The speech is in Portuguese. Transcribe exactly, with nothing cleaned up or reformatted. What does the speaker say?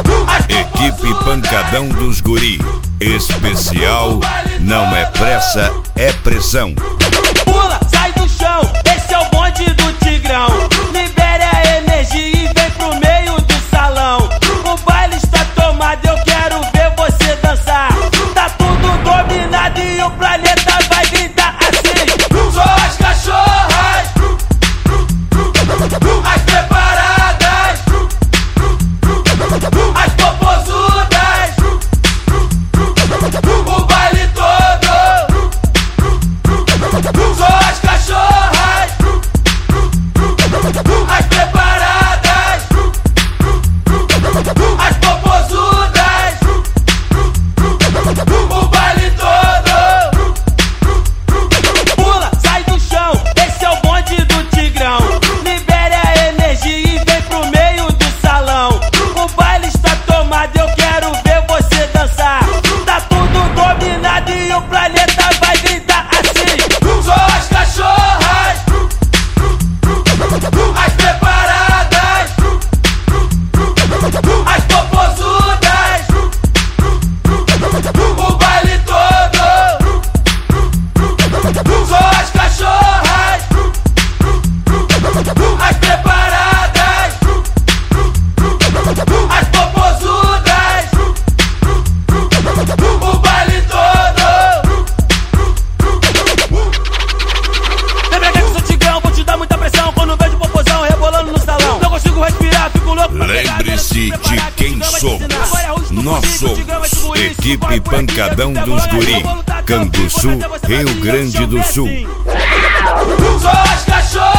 Equipe Pancadão dos Guri. Especial, não é pressa, é pressão. Pula, sai do chão, esse é o bonde do Tigrão. Libere a energia e vem pro meio do salão. O baile está tomado, eu quero ver você dançar. Tá tudo dominado e o planeta vai gritar assim. Só as cachorras, as preparadas, as popozudas, o baile todo. Só as cachorras, as preparadas, as popozudas, o baile todo. Pula, sai do chão, esse é o bonde do Tigrão. Libere a energia e vem pro meio do salão. O baile está tomado, eu quero ver você dançar. Tá tudo dominado e o planeta vai gritar assim. Só as cachorras, as preparadas, as popozudas, o baile todo. Só as cachorras, as preparadas, as popozudas, o baile todo. Lembra que eu sou Tigrão, vou te dar muita pressão. Quando vejo popozão rebolando no salão, não consigo respirar, fico louco. Lembre-se de quem somos. Nós somos Equipe Pancadão dos Guri. Canguçu, Rio Grande do Sul. Só as cachorras.